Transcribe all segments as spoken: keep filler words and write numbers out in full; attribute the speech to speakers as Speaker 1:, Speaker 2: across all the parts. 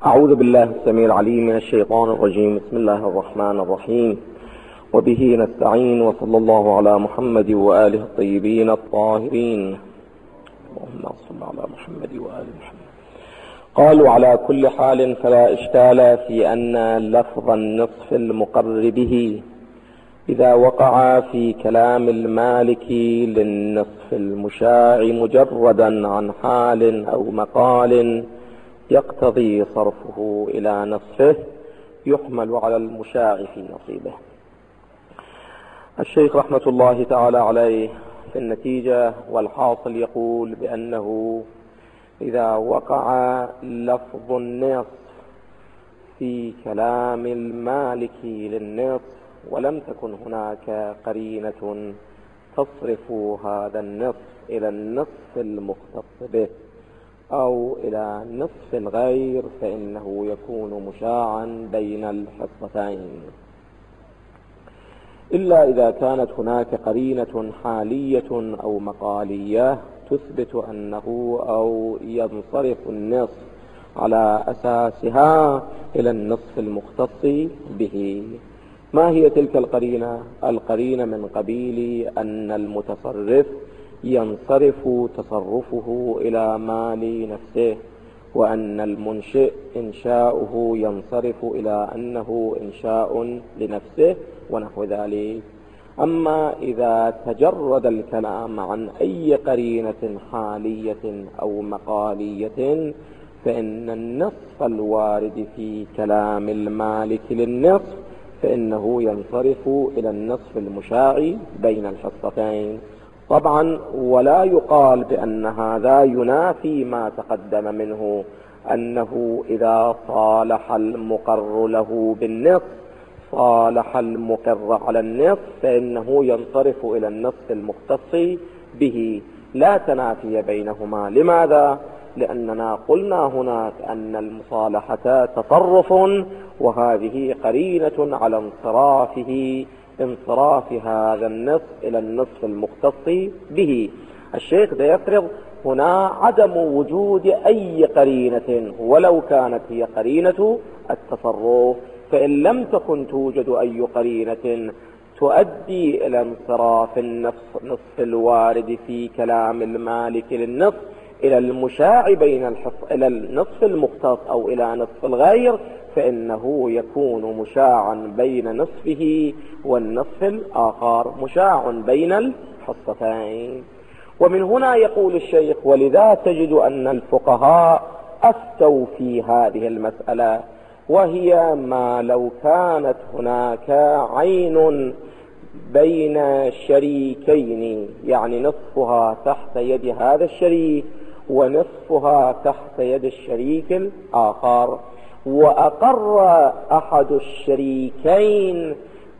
Speaker 1: أعوذ بالله السميع العليم من الشيطان الرجيم. بسم الله الرحمن الرحيم، وبه نستعين، وصلى الله على محمد وآله الطيبين الطاهرين. اللهم صل على محمد وآل محمد. قالوا على كل حال فلا إشكال في أن لفظ النصف المقر به إذا وقع في كلام المالك للنصف المشاع مجردا عن حال أو مقال يقتضي صرفه إلى نصفه يحمل على المشاع في نصيبه. الشيخ رحمة الله تعالى عليه في النتيجة والحاصل يقول بأنه إذا وقع لفظ النصف في كلام المالك للنصف ولم تكن هناك قرينة تصرف هذا النصف إلى النصف المختص به أو إلى نصف الغير فإنه يكون مشاعا بين الحصتين، إلا إذا كانت هناك قرينة حالية أو مقالية تثبت أنه أو ينصرف النصف على أساسها إلى النصف المختص به. ما هي تلك القرينة؟ القرينة من قبيل أن المتصرف ينصرف تصرفه إلى مال نفسه، وأن المنشئ إنشاؤه ينصرف إلى أنه إنشاء لنفسه ونحو ذلك. أما إذا تجرد الكلام عن أي قرينة حالية أو مقالية فإن النصف الوارد في كلام المالك للنصف فإنه ينصرف إلى النصف المشاع بين الحصتين. طبعا ولا يقال بأن هذا ينافي ما تقدم منه، أنه إذا صالح المقر له بالنصف صالح المقر على النصف فإنه ينصرف إلى النصف المختص به، لا تنافي بينهما. لماذا؟ لأننا قلنا هناك أن المصالحة تصرف، وهذه قرينة على انصرافه انصراف هذا النصف إلى النصف المختص به. الشيخ ده يفرض هنا عدم وجود أي قرينة ولو كانت هي قرينة التصرف، فإن لم تكن توجد أي قرينة تؤدي إلى انصراف النصف نصف الوارد في كلام المالك للنصف إلى المشاع بين الحص إلى النصف المختص أو إلى نصف الغير فإنه يكون مشاعا بين نصفه والنصف الآخر، مشاع بين الحصتين. ومن هنا يقول الشيخ: ولذا تجد أن الفقهاء أفتوا في هذه المسألة، وهي ما لو كانت هناك عين بين شريكين، يعني نصفها تحت يد هذا الشريك ونصفها تحت يد الشريك الآخر، وأقر أحد الشريكين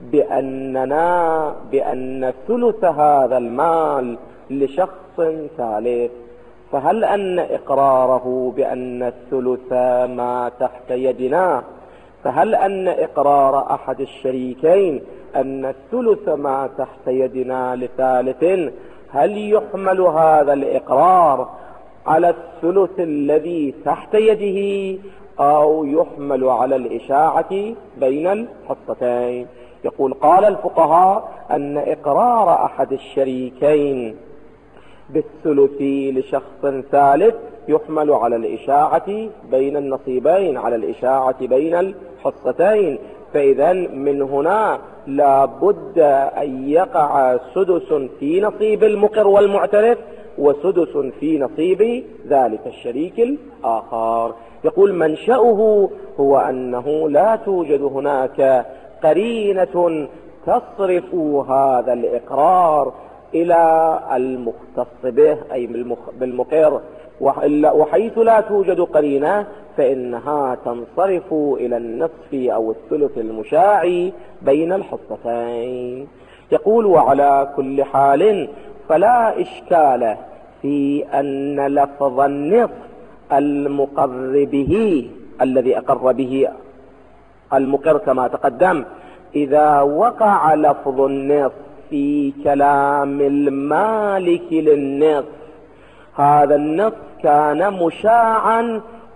Speaker 1: بأننا بأن ثلث هذا المال لشخص ثالث، فهل أن إقراره بأن الثلث ما تحت يدنا فهل أن إقرار أحد الشريكين أن الثلث ما تحت يدنا لثالث هل يحمل هذا الإقرار على الثلث الذي تحت يده أو يحمل على الإشاعة بين الحصتين؟ يقول: قال الفقهاء أن إقرار أحد الشريكين بالثلث لشخص ثالث يحمل على الإشاعة بين النصيبين، على الإشاعة بين الحصتين، فإذا من هنا لا بد أن يقع سدس في نصيب المقر والمعترف وسدس في نصيب ذلك الشريك الآخر. يقول: منشأه هو أنه لا توجد هناك قرينة تصرف هذا الإقرار إلى المختص به أي بالمقر، وحيث لا توجد قرينة فإنها تنصرف إلى النصف أو الثلث المشاع بين الحصتين. يقول: وعلى كل حال فلا إشكال في أن لفظ النصف المقر به الذي أقر به المقر كما تقدم إذا وقع لفظ النصف في كلام المالك للنصف هذا النص كان مشاعا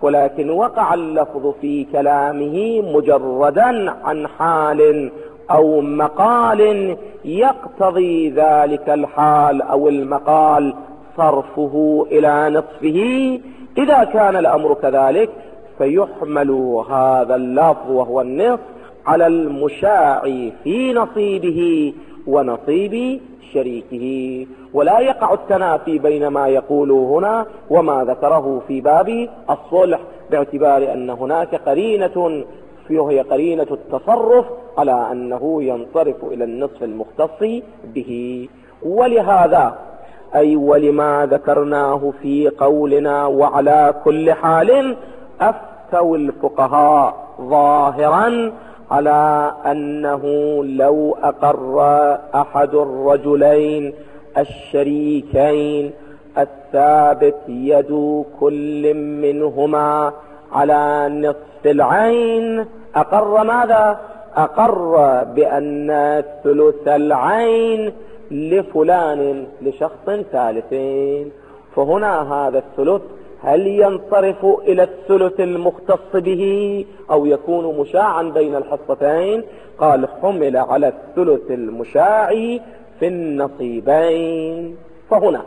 Speaker 1: ولكن وقع اللفظ في كلامه مجردا عن حال أو مقال يقتضي ذلك الحال أو المقال صرفه إلى نصفه. إذا كان الأمر كذلك فيحمل هذا اللفظ وهو النصف على المشاع في نصيبه ونصيب شريكه، ولا يقع التنافي بين ما يقوله هنا وما ذكره في باب الصلح، باعتبار أن هناك قرينة وهي قرينة التصرف على أنه ينصرف إلى النصف المختص به. ولهذا أي ولما ذكرناه في قولنا وعلى كل حال أفتوا الفقهاء ظاهرا على أنه لو أقر أحد الرجلين الشريكين الثابت يد كل منهما على نصف العين، أقر ماذا؟ أقر بأن ثلث العين لفلان لشخص ثالثين، فهنا هذا الثلث هل ينصرف إلى الثلث المختص به أو يكون مشاعا بين الحصتين؟ قال حمل على الثلث المشاع في النصيبين. فهنا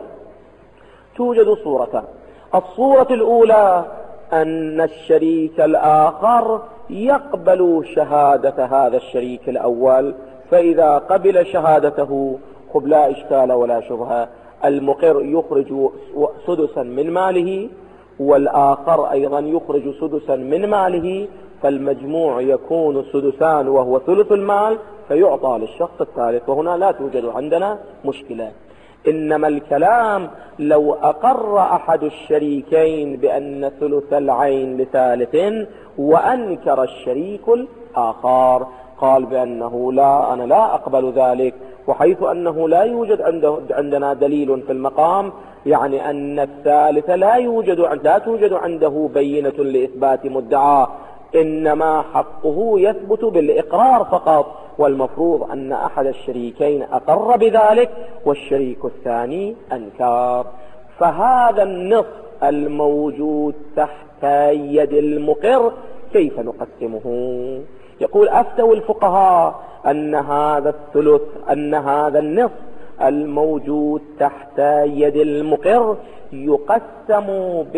Speaker 1: توجد صورتان. الصورة الأولى أن الشريك الآخر يقبل شهادة هذا الشريك الأول، فإذا قبل شهادته خب لا إشكال ولا شبهة، المقر يخرج سدسا من ماله والآخر أيضا يخرج سدسا من ماله، فالمجموع يكون سدسان وهو ثلث المال فيعطى للشخص الثالث، وهنا لا توجد عندنا مشكلة. إنما الكلام لو أقر أحد الشريكين بأن ثلث العين لثالث وأنكر الشريك الآخر، قال بأنه لا أنا لا أقبل ذلك، وحيث أنه لا يوجد عنده عندنا دليل في المقام، يعني أن الثالث لا يوجد لا توجد عنده بينة لإثبات مدعى، إنما حقه يثبت بالإقرار فقط، والمفروض أن أحد الشريكين أقر بذلك والشريك الثاني أنكر. فهذا النصف الموجود تحت يد المقر كيف نقسمه؟ يقول أفتوا الفقهاء أن هذا الثلث أن هذا النصف الموجود تحت يد المقر يقسم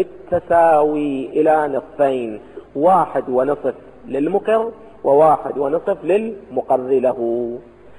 Speaker 1: بالتساوي إلى نصفين، واحد ونصف للمقر وواحد ونصف للمقر له،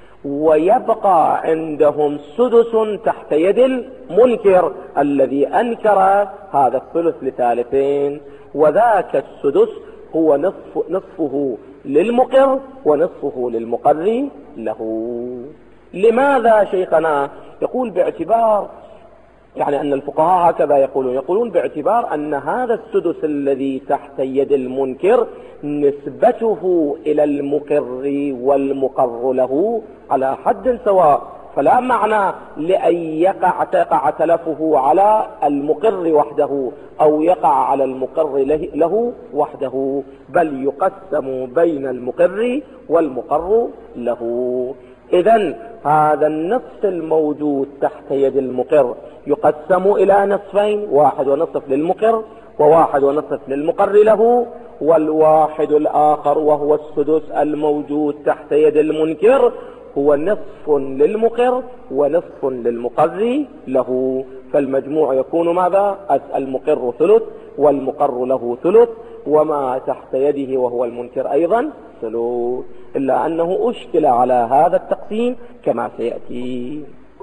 Speaker 1: ويبقى عندهم سدس تحت يد المنكر الذي أنكر هذا الثلث لثالثين، وذاك السدس هو نصف نصفه للمقر ونصفه للمقر له. لماذا شيخنا؟ يقول باعتبار يعني أن الفقهاء هكذا يقولون يقولون باعتبار أن هذا السدس الذي تحت يد المنكر نسبته إلى المقر والمقر له على حد سواء، فلا معنى لأن يقع تقع تلفه على المقر وحده أو يقع على المقر له وحده، بل يقسم بين المقر والمقر له. إذن هذا النصف الموجود تحت يد المقر يقسم إلى نصفين، واحد ونصف للمقر وواحد ونصف للمقر له، والواحد الآخر وهو السدس الموجود تحت يد المنكر هو نصف للمقر ونصف للمقر له، فالمجموع يكون ماذا؟ المقر ثلث والمقر له ثلث، وما تحت يده وهو المنكر أيضا ثلث، إلا أنه أشكل على هذا التقسيم كما سيأتي.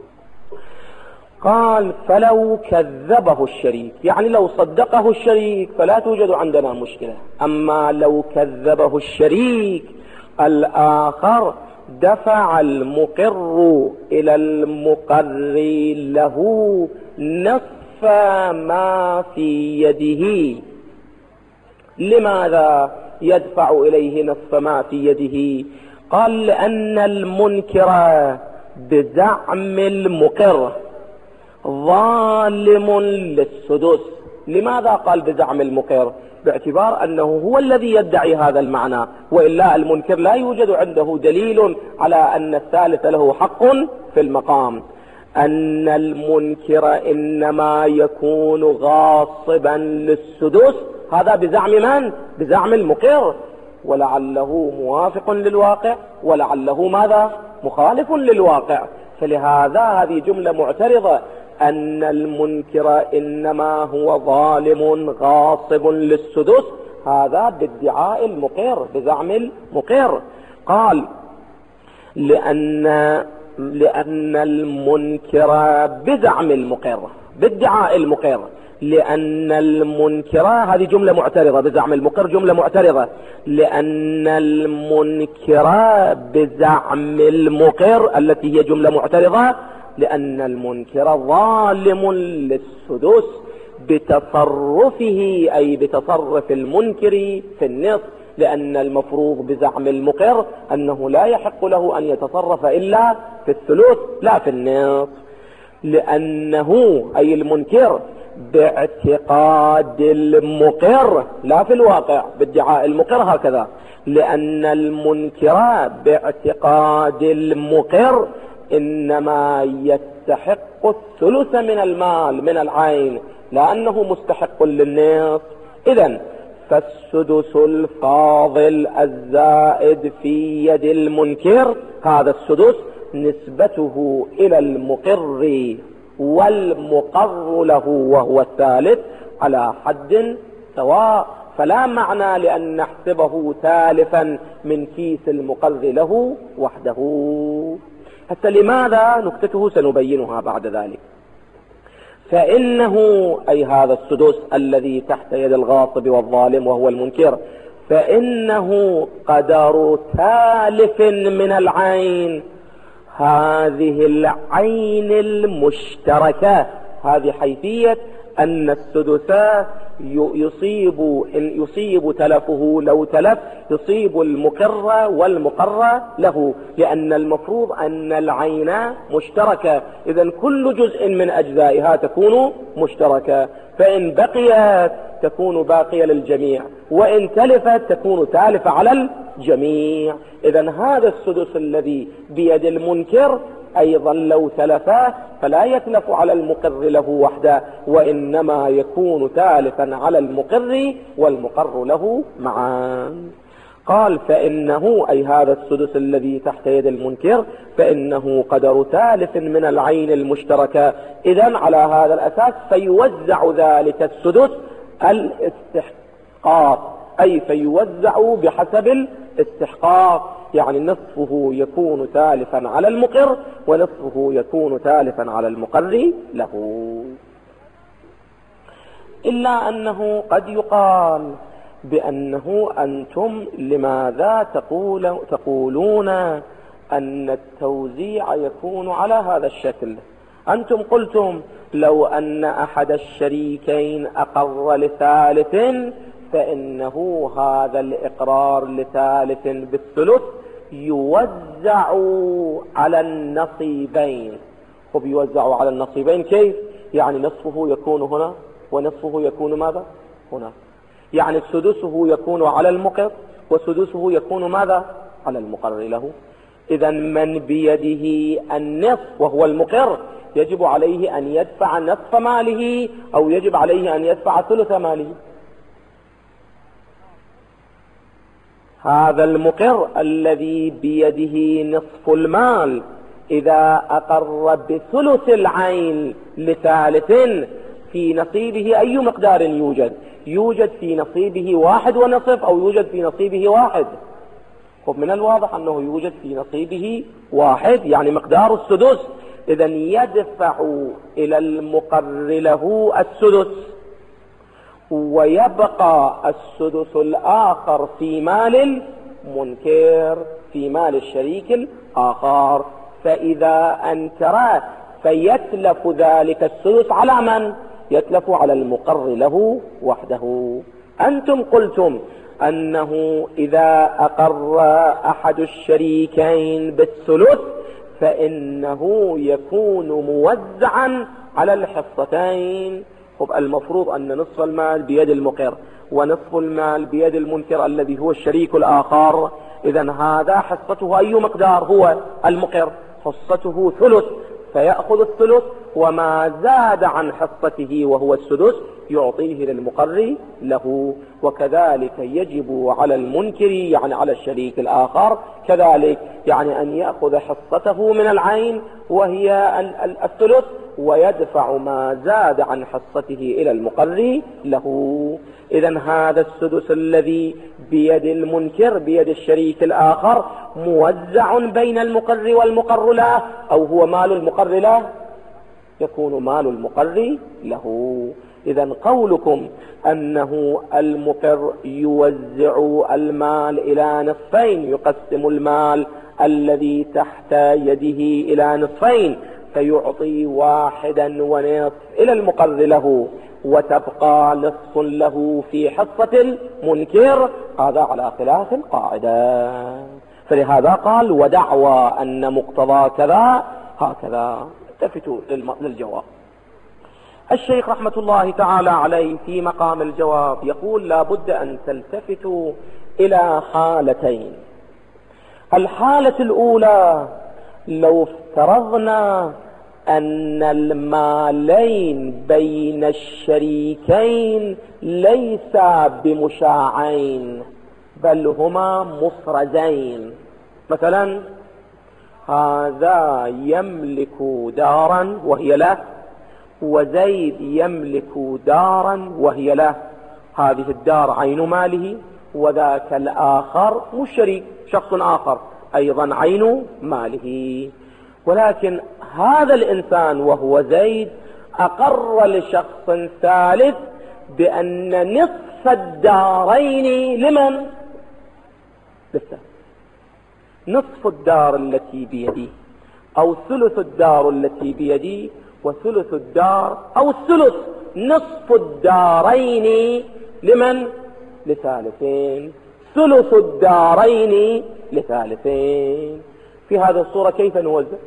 Speaker 1: قال فلو كذبه الشريك، يعني لو صدقه الشريك فلا توجد عندنا مشكلة، أما لو كذبه الشريك الآخر دفع المقر إلى المقر له نصف ما في يده. لماذا يدفع إليه نصف ما في يده؟ قال لأن المنكر بزعم المقر ظالم للسدس. لماذا قال بزعم المقر؟ باعتبار أنه هو الذي يدعي هذا المعنى، وإلا المنكر لا يوجد عنده دليل على أن الثالث له حق في المقام. أن المنكر إنما يكون غاصبا للسدس هذا بزعم من؟ بزعم المقر، ولعله موافق للواقع ولعله ماذا؟ مخالف للواقع. فلهذا هذه جملة معترضة، أن المنكر إنما هو ظالم غاصب للسدس، هذا بادعاء المقر بزعم المقر. قال لأن لأن المنكر بزعم المقر بادعاء المقر، لأن المنكر، هذه جملة معترضة، بزعم المقر جملة معترضة، لأن المنكر بزعم المقر التي هي جملة معترضة، لأن المنكر ظالم للسدس بتصرفه، أي بتصرف المنكر في النصف، لأن المفروض بزعم المقر أنه لا يحق له أن يتصرف إلا في الثلث لا في النصف، لأنه أي المنكر باعتقاد المقر لا في الواقع، بادعاء المقر هكذا، لأن المنكر باعتقاد المقر إنما يستحق الثلث من المال من العين، لأنه مستحق للنصف. إذن فالسدس الفاضل الزائد في يد المنكر، هذا السدس نسبته إلى المقر والمقر له وهو الثالث على حد سواء، فلا معنى لأن نحسبه تالفا من كيس المقر له وحده. حتى لماذا؟ نكتته سنبينها بعد ذلك. فإنه أي هذا السدس الذي تحت يد الغاصب والظالم وهو المنكر، فإنه قدر تالف من العين، هذه العين المشتركة، هذه حيثية أن السدس يصيب إن يصيب تلفه، لو تلف يصيب المقر والمقر له، لأن المفروض أن العين مشتركة، إذن كل جزء من أجزائها تكون مشتركة، فإن بقيت تكون باقية للجميع، وإن تلفت تكون تالفة على الجميع. إذن هذا السدس الذي بيد المنكر أيضا لو تلفاه فلا يتلف على المقر له وحده، وإنما يكون تالفا على المقر والمقر له معا. قال فإنه أي هذا السدس الذي تحت يد المنكر، فإنه قدر تالف من العين المشتركة. إذن على هذا الأساس فيوزع ذلك السدس الاستحقاق، أي فيوزع بحسب الاستحقاق، يعني نصفه يكون تالفا على المقر ونصفه يكون تالفا على المقر له. إلا أنه قد يقال بأنه أنتم لماذا تقول تقولون أن التوزيع يكون على هذا الشكل؟ أنتم قلتم لو أن أحد الشريكين أقر لثالث فإنه هذا الإقرار لثالث بالثلث يوزع على النصيبين. وبيوزع على النصيبين كيف؟ يعني نصفه يكون هنا ونصفه يكون ماذا؟ هنا، يعني سدسه يكون على المقر وسدسه يكون ماذا؟ على المقر له. إذا من بيده النصف وهو المقر يجب عليه أن يدفع نصف ماله أو يجب عليه أن يدفع ثلث ماله. هذا المقر الذي بيده نصف المال إذا أقر بثلث العين لثالث في نصيبه أي مقدار يوجد؟ يوجد في نصيبه واحد ونصف أو يوجد في نصيبه واحد؟ ومن الواضح أنه يوجد في نصيبه واحد، يعني مقدار السدس. إذن يدفع إلى المقر له السدس ويبقى السدس الآخر في مال المنكر، في مال الشريك الآخر. فإذا أنكر فيتلف ذلك السدس على من؟ يتلف على المقر له وحده. أنتم قلتم أنه إذا أقر أحد الشريكين بالثلث فإنه يكون موزعا على الحصتين. طب المفروض أن نصف المال بيد المقر ونصف المال بيد المنكر الذي هو الشريك الآخر. إذن هذا حصته أي مقدار؟ هو المقر حصته ثلث، فيأخذ الثلث وما زاد عن حصته وهو السدس يعطيه للمقر له. وكذلك يجب على المنكر يعني على الشريك الآخر كذلك يعني أن يأخذ حصته من العين وهي الثلث ويدفع ما زاد عن حصته إلى المقر له. إذن هذا السدس الذي بيد المنكر بيد الشريك الآخر موزع بين المقر والمقر له، أو هو مال المقر له، يكون مال المقر له. إذن قولكم أنه المقر يوزع المال إلى نصفين، يقسم المال الذي تحت يده إلى نصفين فيعطي واحدا ونصف إلى المقر له وتبقى نصف له في حصة المنكر، هذا على خلاف القاعدة. فلهذا قال ودعوى أن مقتضى كذا هكذا. التفتوا للجواب. الشيخ رحمة الله تعالى عليه في مقام الجواب يقول لا بد أن تلتفتوا إلى حالتين. الحالة الأولى لو افترضنا أن المالين بين الشريكين ليس بمشاعين بل هما مفرزين، مثلا هذا يملك دارا وهي له وزيد يملك دارا وهي له، هذه الدار عين ماله وذاك الآخر مشرك شخص آخر أيضا عين ماله، ولكن هذا الإنسان وهو زيد أقر لشخص ثالث بأن نصف الدارين لمن؟ للثالث، نصف الدار التي بيدي أو ثلث الدار التي بيدي وثلث الدار أو الثلث نصف الدارين لمن؟ لثالثين، ثلث الدارين لثالثين. في هذه الصورة كيف نوزع؟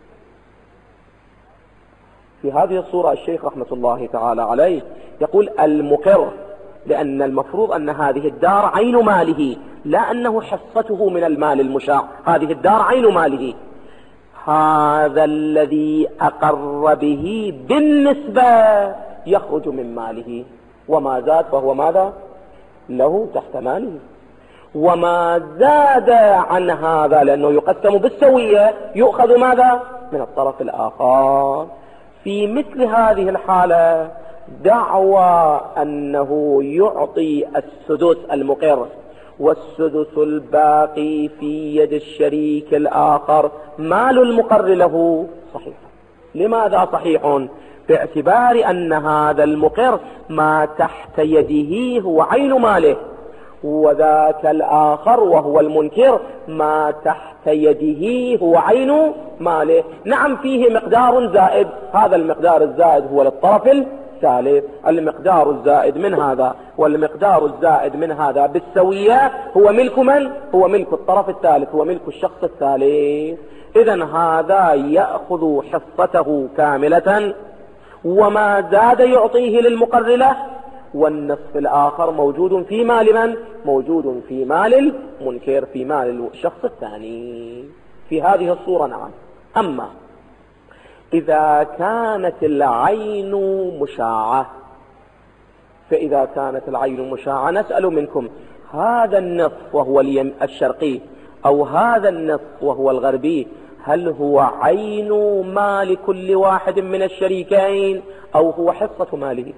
Speaker 1: في هذه الصورة الشيخ رحمة الله تعالى عليه يقول المقر، لأن المفروض أن هذه الدار عين ماله لا أنه حصته من المال المشاع، هذه الدار عين ماله، هذا الذي أقر به بالنسبة يخرج من ماله، وما زاد فهو ماذا؟ له تحت ماله، وما زاد عن هذا لأنه يقسم بالسوية يؤخذ ماذا؟ من الطرف الآخر. في مثل هذه الحالة دعوى أنه يعطي السدس المقر والسدس الباقي في يد الشريك الآخر مال المقر له صحيح. لماذا صحيح؟ باعتبار أن هذا المقر ما تحت يده هو عين ماله، وذاك الآخر وهو المنكر ما تحت يده هو عين ماله. نعم فيه مقدار زائد، هذا المقدار الزائد هو للطرف الثالث، المقدار الزائد من هذا والمقدار الزائد من هذا بالسوية هو ملك من؟ هو ملك الطرف الثالث، هو ملك الشخص الثالث. إذن هذا يأخذ حصته كاملة وما زاد يعطيه للمقر له، والنصف الآخر موجود في مال من؟ موجود في مال المنكر، في مال الشخص الثاني. في هذه الصورة نعم. أما إذا كانت العين مشاعة، فإذا كانت العين مشاعة نسأل منكم هذا النصف وهو الشرقي أو هذا النصف وهو الغربي هل هو عين مال كل واحد من الشريكين أو هو حصة ماله؟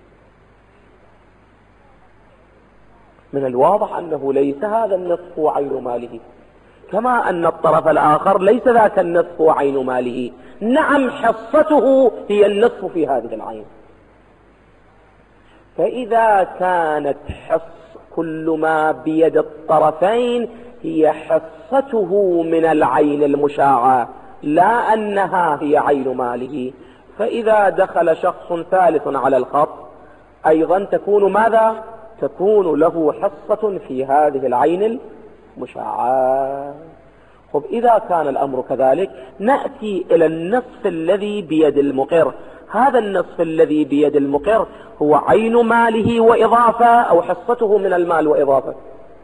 Speaker 1: من الواضح أنه ليس هذا النصف هو عين ماله، كما أن الطرف الآخر ليس ذاك النصف هو عين ماله. نعم حصته هي النصف في هذه العين. فإذا كانت حص كل ما بيد الطرفين هي حصته من العين المشاعة لا أنها هي عين ماله، فإذا دخل شخص ثالث على الخط أيضا تكون ماذا؟ تكون له حصة في هذه العين المشاعة. طب إذا كان الأمر كذلك نأتي إلى النصف الذي بيد المقر. هذا النصف الذي بيد المقر هو عين ماله وإضافة أو حصته من المال وإضافة؟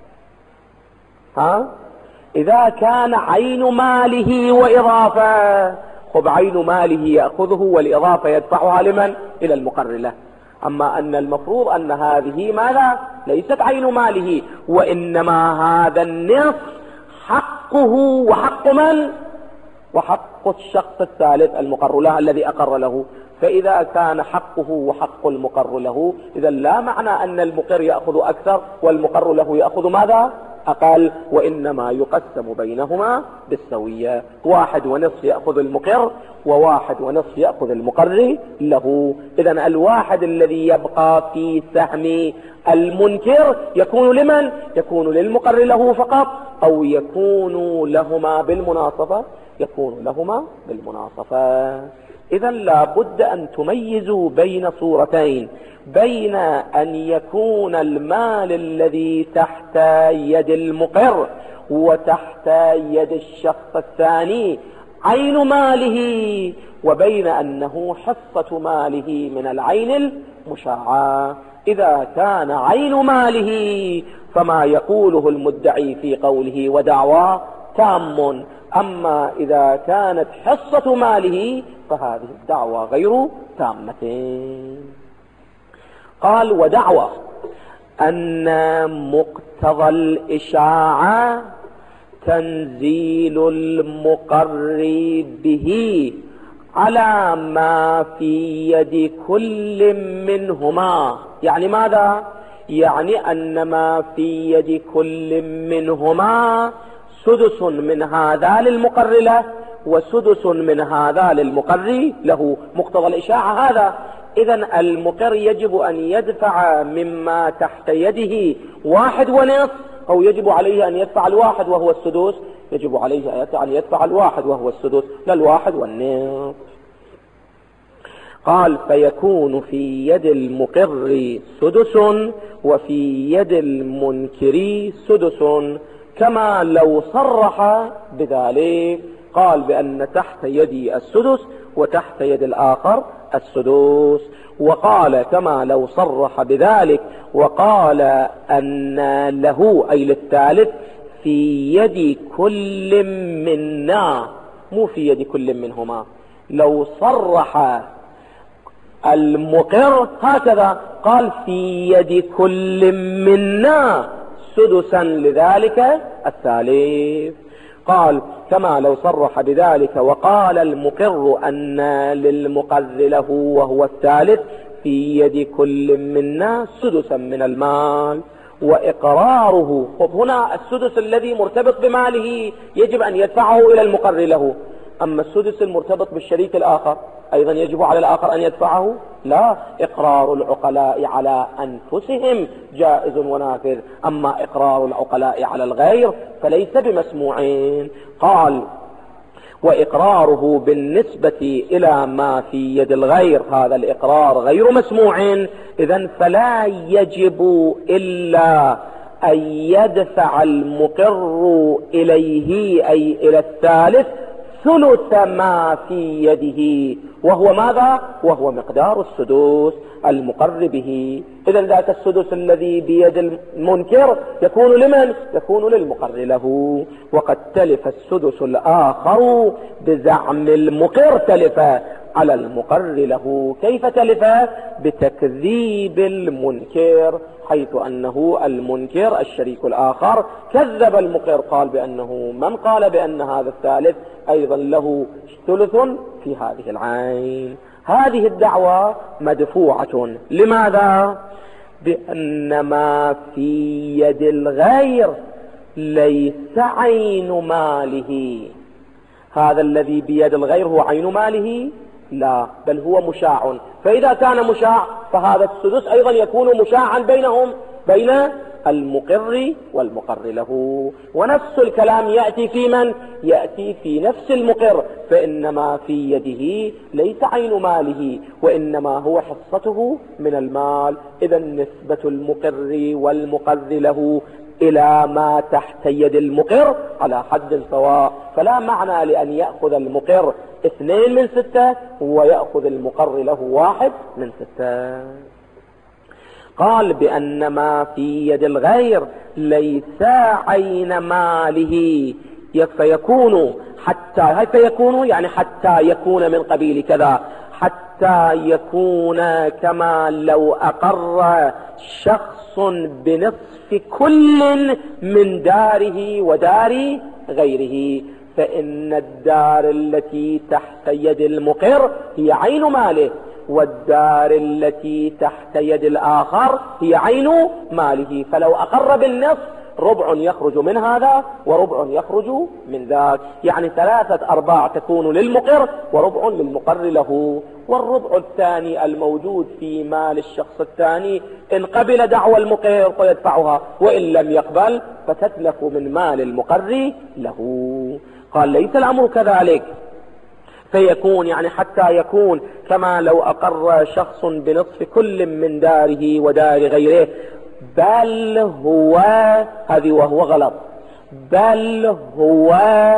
Speaker 1: ها؟ إذا كان عين ماله وإضافة، خب عين ماله يأخذه والإضافة يدفعها لمن؟ إلى المقر له. أما أن المفروض أن هذه ماذا؟ ليست عين ماله، وإنما هذا النصف حقه وحق من؟ وحق الشخص الثالث المقر له الذي أقر له. فإذا كان حقه وحق المقر له، إذا لا معنى أن المقر يأخذ أكثر والمقر له يأخذ ماذا؟ أقل، وإنما يقسم بينهما بالسوية، واحد ونصف يأخذ المقر وواحد ونصف يأخذ المقر له. إذن الواحد الذي يبقى في سهم المنكر يكون لمن؟ يكون للمقر له فقط، أو يكون لهما بالمناصفة، يكون لهما بالمناصفة. إذن لا بد أن تميزوا بين صورتين، بين أن يكون المال الذي تحت يد المقر وتحت يد الشخص الثاني عين ماله، وبين أنه حصة ماله من العين المشاعة. إذا كان عين ماله فما يقوله المدعي في قوله ودعوى تام، أما إذا كانت حصة ماله فهذه الدعوى غير تامة. قال ودعوى أن مقتضى الإشاعة تنزيل المقر به على ما في يد كل منهما. يعني ماذا؟ يعني أن ما في يد كل منهما سدس من هذا للمقر له وسدس من هذا للمقر له، مقتضى الإشاعة هذا. إذن المقر يجب أن يدفع مما تحت يده واحد ونصف، أو يجب عليه أن يدفع الواحد وهو السدس؟ يجب عليه أن يدفع الواحد وهو السدس، لا الواحد والنصف. قال فيكون في يد المقر سدس وفي يد المنكر سدس، كما لو صرح بذلك، قال بأن تحت يدي السدس وتحت يد الآخر السدس، وقال كما لو صرح بذلك وقال أن له أي للثالث في يد كل منا، مو في يد كل منهما. لو صرح المقر هكذا قال في يد كل منا سدسا لذلك الثالث، قال كما لو صرح بذلك وقال المقر أن للمقر له وهو الثالث في يد كل منا سدسا من المال، وإقراره. خب هنا السدس الذي مرتبط بماله يجب أن يدفعه إلى المقر له، أما السدس المرتبط بالشريك الآخر أيضا يجب على الآخر أن يدفعه؟ لا، إقرار العقلاء على أنفسهم جائز ونافذ، أما إقرار العقلاء على الغير فليس بمسموعين. قال وإقراره بالنسبة إلى ما في يد الغير هذا الإقرار غير مسموع، إذن فلا يجب إلا أن يدفع المقر إليه أي إلى الثالث ثلث ما في يده، وهو ماذا؟ وهو مقدار السدس المقر به. إذن ذاك السدس الذي بيد المنكر يكون لمن؟ يكون للمقر له. وقد تلف السدس الآخر بزعم المقر تلف على المقر له. كيف تلف؟ بتكذيب المنكر، حيث أنه المنكر الشريك الآخر كذب المقر، قال بأنه من قال بأن هذا الثالث أيضا له ثلث في هذه العين. هذه الدعوة مدفوعة. لماذا؟ بأن ما في يد الغير ليس عين ماله. هذا الذي بيد الغير هو عين ماله؟ لا، بل هو مشاع. فإذا كان مشاع فهذا السدس أيضا يكون مشاعا بينهم، بين المقر والمقر له. ونفس الكلام يأتي في من؟ يأتي في نفس المقر، فإنما في يده ليس عين ماله وإنما هو حصته من المال. إذا نسبة المقر والمقر له إلى ما تحت يد المقر على حد سواء، فلا معنى لأن يأخذ المقر اثنين من ستة ويأخذ المقر له واحد من ستة. قال بأن ما في يد الغير ليس عين ماله، فيكون حتى فيكون يعني حتى يكون من قبيل كذا، حتى حتى يكون كما لو أقر شخص بنصف كل من داره ودار غيره، فإن الدار التي تحت يد المقر هي عين ماله، والدار التي تحت يد الآخر هي عين ماله، فلو أقر بالنصف ربع يخرج من هذا وربع يخرج من ذاك، يعني ثلاثة أرباع تكون للمقر وربع للمقر له. والربع الثاني الموجود في مال الشخص الثاني إن قبل دعوى المقر فيدفعها، وإن لم يقبل فتتلف من مال المقر له. قال ليس الأمر كذلك، فيكون يعني حتى يكون كما لو أقر شخص بنصف كل من داره ودار غيره، بل هو هذه وهو غلط، بل هو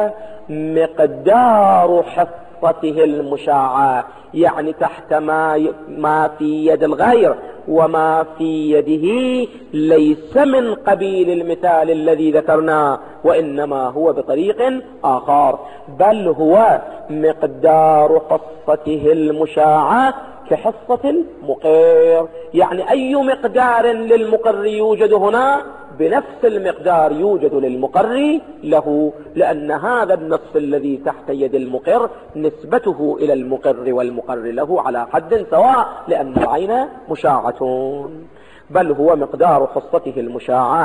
Speaker 1: مقدار حصته المشاعة، يعني تحت ما ما في يد الغير وما في يده ليس من قبيل المثال الذي ذكرناه، وإنما هو بطريق آخر، بل هو مقدار حصته المشاعة كحصة المقر. يعني أي مقدار للمقر يوجد هنا بنفس المقدار يوجد للمقر له، لأن هذا النصف الذي تحت يد المقر نسبته إلى المقر والمقر له على حد سواء، لأن العين مشاعة. بل هو مقدار حصته المشاعة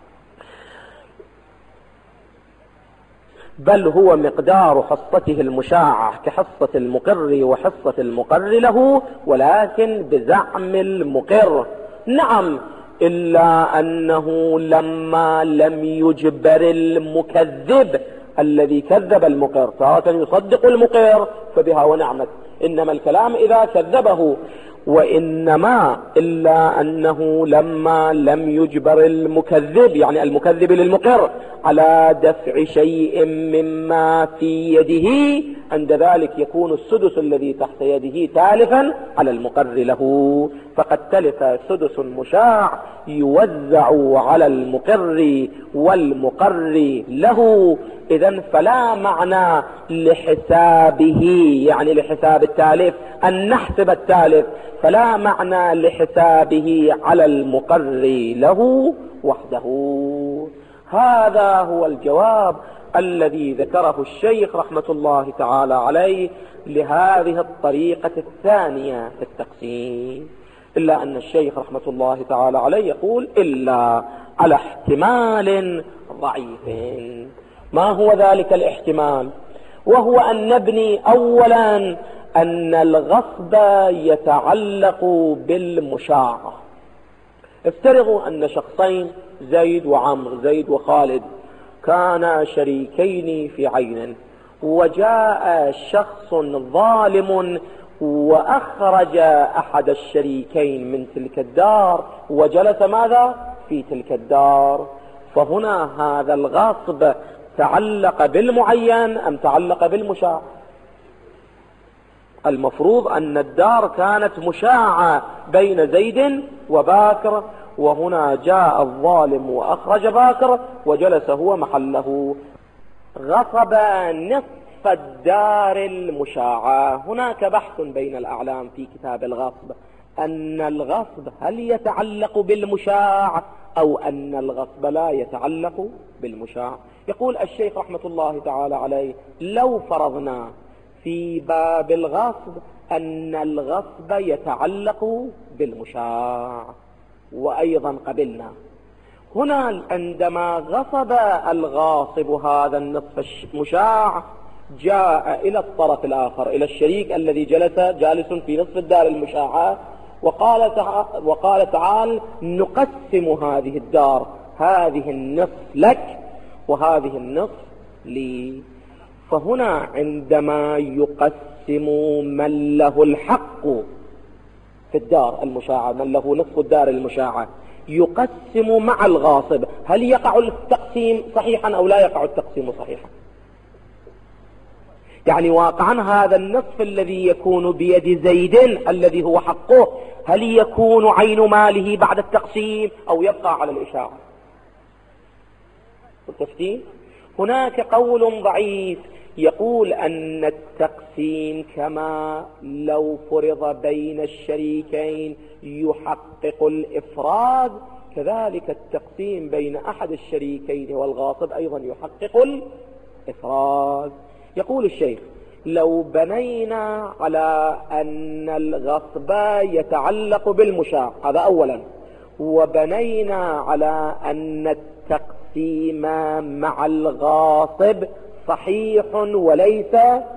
Speaker 1: بل هو مقدار حصته المشاعة كحصة المقر وحصة المقر له، ولكن بزعم المقر. نعم، إلا أنه لما لم يجبر المكذب الذي كذب المقر، تارة يصدق المقر فبها ونعمت، إنما الكلام إذا كذبه، وإنما إلا أنه لما لم يجبر المكذب يعني المكذب للمقر على دفع شيء مما في يده، عند ذلك يكون السدس الذي تحت يده تالفا على المقر له، فقد تلف سدس مشاع يوزع على المقر والمقر له. إذن فلا معنى لحسابه، يعني لحساب التالف أن نحسب التالف، فلا معنى لحسابه على المقر له وحده. هذا هو الجواب الذي ذكره الشيخ رحمة الله تعالى عليه لهذه الطريقة الثانية في التقسيم. إلا أن الشيخ رحمة الله تعالى عليه يقول إلا على احتمال ضعيف. ما هو ذلك الاحتمال؟ وهو أن نبني أولا أن الغصب يتعلق بالمشاعة. افترضوا أن شخصين زيد وعمر، زيد وخالد، كانا شريكين في عين، وجاء شخص ظالم وأخرج أحد الشريكين من تلك الدار وجلس ماذا؟ في تلك الدار. فهنا هذا الغصب تعلق بالمعين أم تعلق بالمشاع؟ المفروض أن الدار كانت مشاعة بين زيد وباكر، وهنا جاء الظالم وأخرج باكر وجلس هو محله، غصب نصف الدار المشاعة. هناك بحث بين الأعلام في كتاب الغصب أن الغصب هل يتعلق بالمشاع أو أن الغصب لا يتعلق بالمشاع. يقول الشيخ رحمة الله تعالى عليه لو فرضنا في باب الغصب أن الغصب يتعلق بالمشاع، وأيضا قبلنا هنا عندما غصب الغاصب هذا النصف المشاع جاء إلى الطرف الآخر، إلى الشريك الذي جلس جالس في نصف الدار المشاعة، وقال تعال, وقال تعال نقسم هذه الدار، هذه النصف لك وهذه النصف لي. فهنا عندما يقسم من له الحق في الدار المشاعة، من له نصف الدار المشاعة، يقسم مع الغاصب، هل يقع التقسيم صحيحا أو لا يقع التقسيم صحيحا؟ يعني واقعا هذا النصف الذي يكون بيد زيد الذي هو حقه هل يكون عين ماله بعد التقسيم أو يبقى على الإشاعة؟ التفتيش هناك قول ضعيف يقول أن التقسيم كما لو فرض بين الشريكين يحقق الإفراد، كذلك التقسيم بين أحد الشريكين والغاصب أيضا يحقق الإفراد. يقول الشيخ: لو بنينا على أن الغصب يتعلق بالمشاع، هذا أولا، وبنينا على أن التقسيم مع الغاصب صحيح وليس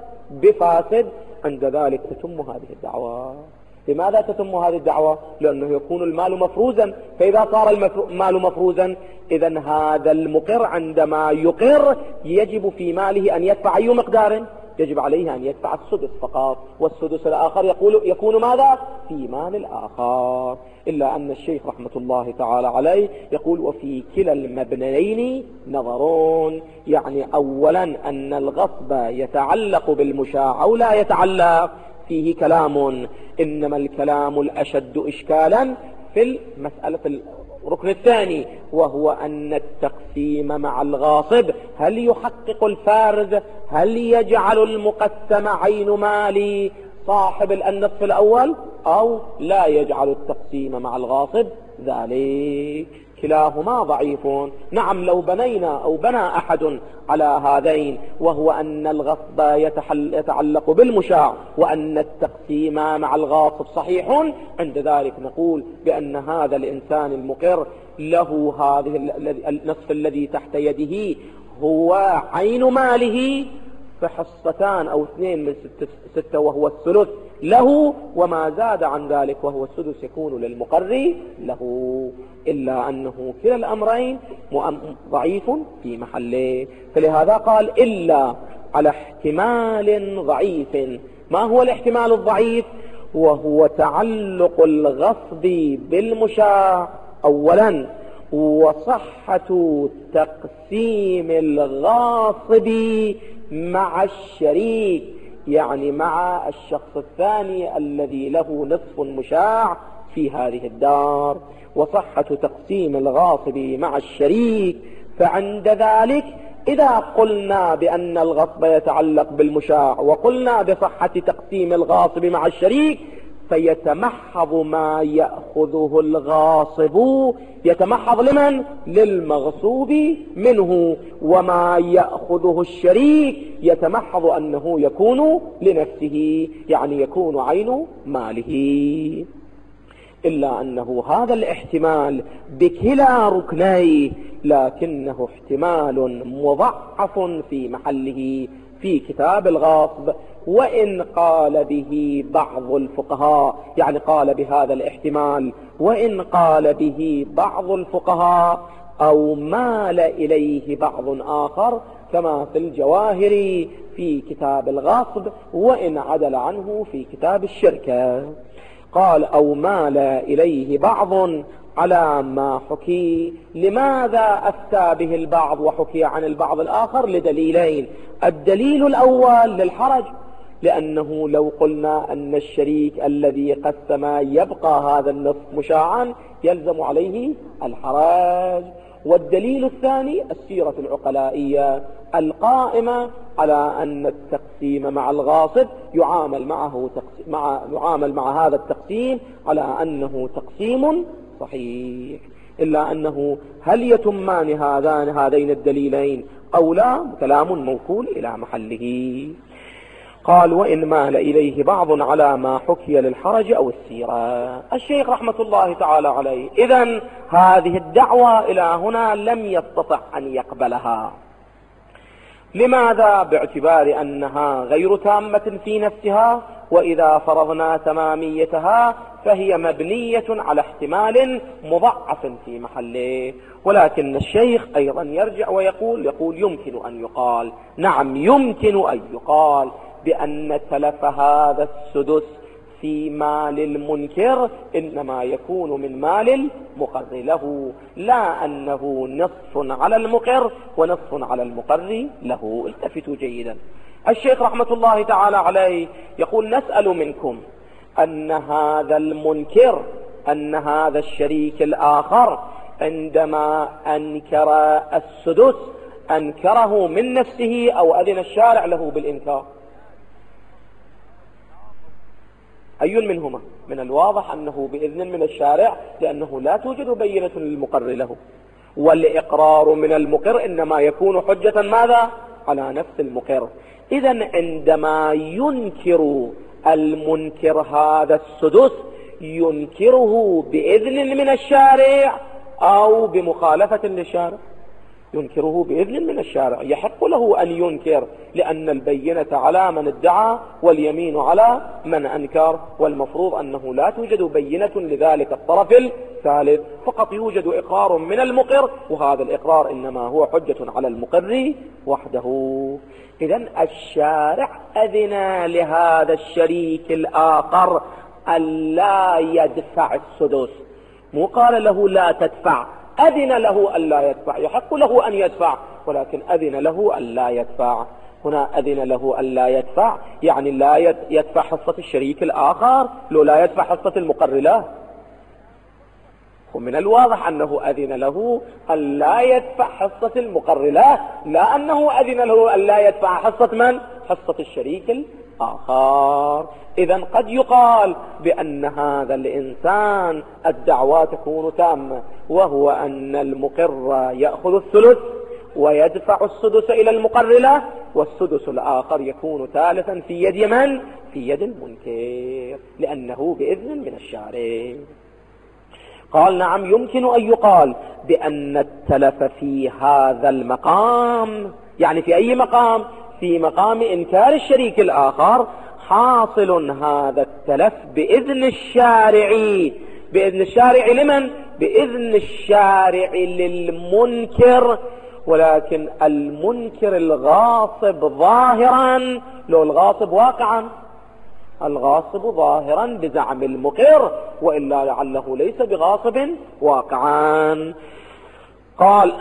Speaker 1: بفاسد، عند ذلك تتم هذه الدعوة. لماذا تتم هذه الدعوة؟ لأنه يكون المال مفروزا، فإذا صار المال مفروزا إذن هذا المقر عندما يقر يجب في ماله أن يدفع أي مقدار؟ يجب عليه أن يدفع السدس فقط، والسدس الآخر يقول يكون ماذا؟ في مال الآخر. إلا أن الشيخ رحمة الله تعالى عليه يقول: وفي كلا المبنيين نظرون، يعني أولا أن الغصب يتعلق بالمشاع أو لا يتعلق، فيه كلام، إنما الكلام الأشد إشكالا في المسألة الركن الثاني، وهو أن التقسيم مع الغاصب هل يحقق الفارز؟ هل يجعل المقسم عين مال صاحب النصف الأول أو لا يجعل التقسيم مع الغاصب ذلك؟ كلاهما ضعيف. نعم، لو بنينا أو بنى أحد على هذين، وهو أن الغصب يتعلق بالمشاع وأن التقسيم مع الغاصب صحيح، عند ذلك نقول بأن هذا الإنسان المقر له هذه النصف الذي تحت يده هو عين ماله، فحصتان أو اثنين من ستة, ستة وهو الثلث له، وما زاد عن ذلك وهو السدس يكون للمقر له. إلا أنه كلا الأمرين ضعيف في محله، فلهذا قال: إلا على احتمال ضعيف. ما هو الاحتمال الضعيف؟ وهو تعلق الغصب بالمشاع أولا، وصحة تقسيم الغاصب مع الشريك، يعني مع الشخص الثاني الذي له نصف مشاع في هذه الدار، وصحة تقسيم الغاصب مع الشريك. فعند ذلك إذا قلنا بأن الغصب يتعلق بالمشاع وقلنا بصحة تقسيم الغاصب مع الشريك، فيتمحض ما يأخذه الغاصب، يتمحض لمن؟ للمغصوب منه، وما يأخذه الشريك يتمحض أنه يكون لنفسه، يعني يكون عين ماله. إلا أنه هذا الاحتمال بكلا ركنيه، لكنه احتمال مضعف في محله في كتاب الغاصب. وإن قال به بعض الفقهاء، يعني قال بهذا الاحتمال، وإن قال به بعض الفقهاء أو مال إليه بعض آخر كما في الجواهر في كتاب الغاصب، وإن عدل عنه في كتاب الشركة. قال: أو مال إليه بعض على ما حكي. لماذا أفتى به البعض وحكي عن البعض الآخر؟ لدليلين. الدليل الأول للحرج، لأنه لو قلنا أن الشريك الذي قسم يبقى هذا النصف مشاعا يلزم عليه الحرج. والدليل الثاني السيرة العقلائية القائمة على أن التقسيم مع الغاصب يعامل معه تقسيم مع يعامل مع هذا التقسيم على أنه تقسيم صحيح. إلا أنه هل يتمان هذان هذين الدليلين أو لا؟ كلام موكول إلى محله. قال: وإن مال إليه بعض على ما حكي للحرج أو السيرة. الشيخ رحمة الله تعالى عليه إذن هذه الدعوة إلى هنا لم يستطع أن يقبلها. لماذا؟ باعتبار أنها غير تامة في نفسها، وإذا فرضنا تماميتها فهي مبنية على احتمال مضعف في محله. ولكن الشيخ أيضا يرجع ويقول يقول يمكن أن يقال، نعم يمكن أن يقال بأن تلف هذا السدس في مال المنكر إنما يكون من مال المقر له، لا أنه نصف على المقر ونصف على المقر له. التفتوا جيدا. الشيخ رحمة الله تعالى عليه يقول: نسأل منكم أن هذا المنكر، أن هذا الشريك الآخر عندما أنكر السدس أنكره من نفسه أو أذن الشارع له بالإنكار؟ أي منهما؟ من الواضح أنه بإذن من الشارع، لأنه لا توجد بينة للمقر له، والإقرار من المقر إنما يكون حجة ماذا؟ على نفس المقر. إذن عندما ينكر المنكر هذا السدس ينكره بإذن من الشارع أو بمخالفة للشارع؟ ينكره بإذن من الشارع، يحق له أن ينكر، لأن البينة على من ادعى واليمين على من أنكر، والمفروض أنه لا توجد بينة لذلك الطرف الثالث، فقط يوجد إقرار من المقر، وهذا الإقرار إنما هو حجة على المقر وحده. إذن الشارع أذن لهذا الشريك الآخر ألا يدفع السدس، مو قال له لا تدفع، أذن له ألا يدفع. يحق له أن يدفع، ولكن أذن له ألا يدفع. هنا أذن له ألا يدفع يعني لا يدفع حصة الشريك الآخر، لو لا يدفع حصة المقر له. ومن الواضح أنه أذن له ألا يدفع حصة المقر له، لا أنه أذن له ألا يدفع حصة من؟ حصة الشريك الآخر. إذن قد يقال بأن هذا الإنسان الدعوة تكون تامة، وهو أن المقر يأخذ الثلث ويدفع السدس إلى المقر له، والسدس الآخر يكون ثالثا في يد من؟ في يد المنكر، لأنه بإذن من الشارع. قال نعم، يمكن أن يقال بأن التلف في هذا المقام، يعني في أي مقام؟ في مقام إنكار الشريك الآخر، حاصل هذا التلف بإذن الشارع. بإذن الشارع لمن؟ بإذن الشارع للمنكر، ولكن المنكر الغاصب ظاهرا، لو الغاصب واقعا، الغاصب ظاهرا بزعم المقر، وإلا لعله ليس بغاصب واقعا. قال